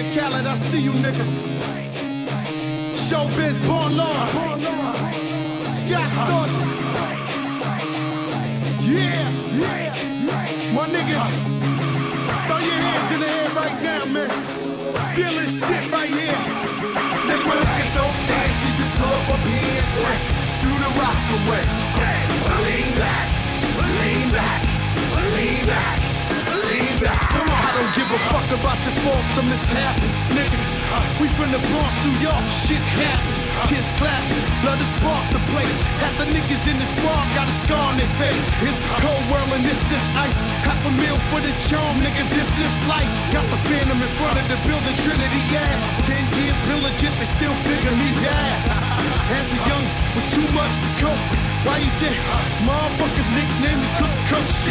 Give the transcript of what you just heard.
Yeah, Khaled, I see you, nigga. Showbiz, Born Law. Scott Storch. Yeah. My niggas, throw your hands in the air right now, man. Feel this shit right here. Say my niggas don't dance, you just pull up a PX do the rock away. Lean back, lean back, lean back, lean back. Come on, I don't give a fuck about your faults or mishaps, nigga. We from the Bronx, New York, shit happens. Kids clapping, blood is spark the place. Half the niggas in the squad got a scar on their face. It's a cold world and this is ice. Half a meal for the charm, nigga, this is life. Got the Phantom in front of the building, Trinity, yeah. 10-year pillage, yet they still figure me bad. As a young, was too much to cope with. Why you think motherfuckers nicknamed me Cook Cook shit?